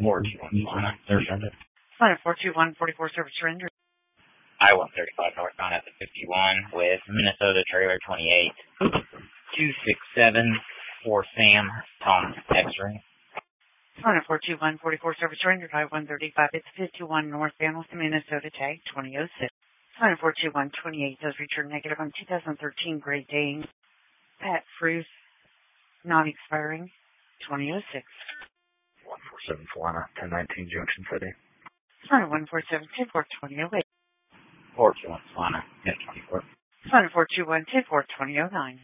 421 Solana. They're surrendered. Solana 421, 44 service surrender. I-135 northbound at the 51 with Minnesota trailer 28. 267 for Sam, Tom X-ray. Solana 421, 44 service surrender. I-135 at the 51 northbound with Minnesota tag 2006. Solana 421, 28 does return negative on 2013 Great Dane. Pat Fruth, not expiring 2006. 147 Solana, 1019 Junction City. Solana 147, 10-4, 2008. 421 Solana, 1024. Solana 421, 10-4, 2009.